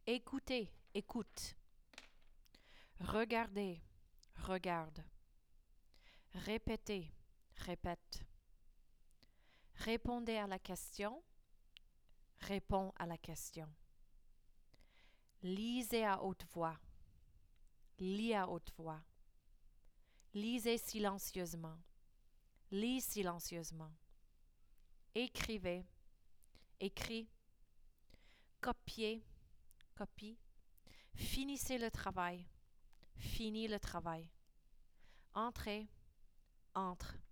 Écoutez, écoute. Regardez, regarde. Répétez, répète. Répondez à la question, réponds à la question. Lisez à haute voix, lis à haute voix. Lisez silencieusement, lis silencieusement. Écrivez, écris. Copiez, copie. Finissez le travail, finis le travail. Entrez, entre.